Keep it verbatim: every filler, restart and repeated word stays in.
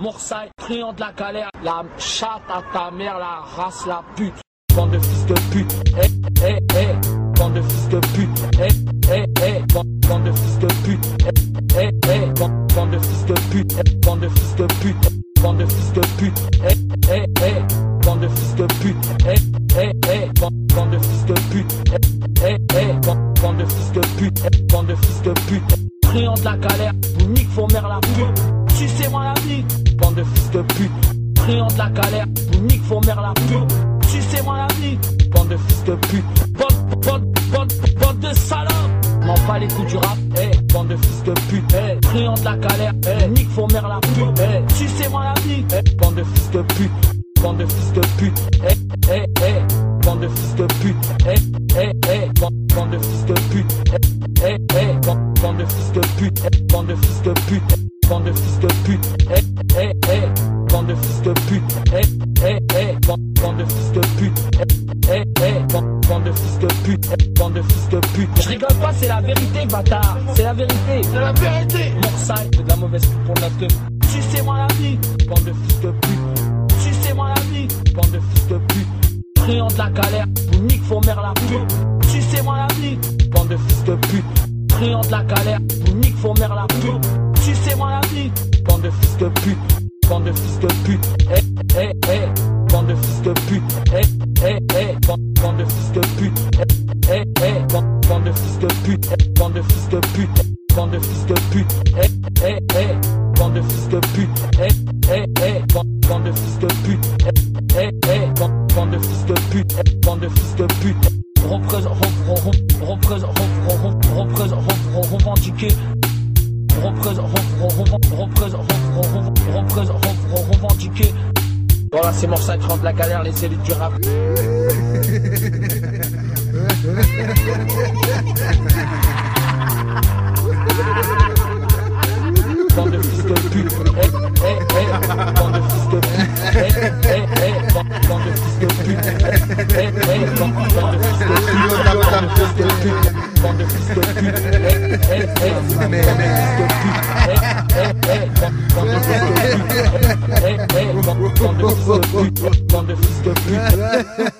Morsay, friand de la galère, la chatte à ta mère, la race, la pute. Bande de fils de pute, eh, eh, eh, bande de fils de pute, eh, eh, eh, bande de fils de pute, eh, eh, eh, bande de fils de pute, bande de fils de pute, bande de fils de pute, eh, eh, eh, bande de fils de pute, eh, eh, eh, bande de fils de pute, eh, eh, eh, bande de fils de pute, bande de fils de pute. Friand de la galère, vous nique vos mères la pute. Sucez-moi la vie, bande de fils de pute. Friand de la galère, vous nique vos mères la pute. Sucez-moi la vie, bande de fils de pute. Bande, bande, bande, bande de salopes. M'en bats les coups du rap, eh, bande de fils de pute. Eh, friand de la galère, eh, nique vos mères la pute. Eh, sucez-moi la vie, eh, bande de fils de pute. Bande de fils de pute, eh, eh, eh, bande de fils de pute, eh, eh, eh, bande de fils de pute, eh, eh, eh, bande de fils de pute, bande de fils de pute, bande de fils de pute, eh, eh, eh, bande de fils de pute, eh, eh, eh, bande de fils de pute, eh, eh, bande de fils de pute, bande de fils de pute. Je rigole pas, c'est la vérité, bâtard, c'est la vérité, c'est la vérité. Morsay, c'est de la mauvaise pute pour notre gueule. Sucez-moi la vie, bande de fils de pute. Sucez-moi la vie, bande de fils de pute. Friand de la galère, vous nique vos mères la pute. Sucez-moi la vie, bande de fils de pute. Friand de la galère, vous nique vos mères la pute. Sucez-moi la vie, bande de fils de pute. Bande de fils de pute, eh, eh, eh, bande de fils de pute, eh, eh, eh, bande de fils de pute, eh, eh, eh, bande de fils de pute, bande de fils de pute, bande de fils de pute, eh, eh, eh, bande de fils de pute, eh, eh, eh, bande de fils de pute, eh, eh, eh, bande de fils de pute, bande de fils de pute. Représente, représente, représente, revendiquer. Représente, représente, représente, revendiquer. Voilà, c'est Morsay, friand de la galère, les élites du rap. Bande de fils de pute, eh, eh, eh, bande de fils de pute, eh, eh, eh, bande de fils de pute, eh, eh, eh, bande de fils de pute, bande de fils de pute, eh, eh, eh, bande de fils de pute, eh, eh, eh, bande de fils de pute, eh, eh, eh, bande de fils de pute, bande de fils de pute.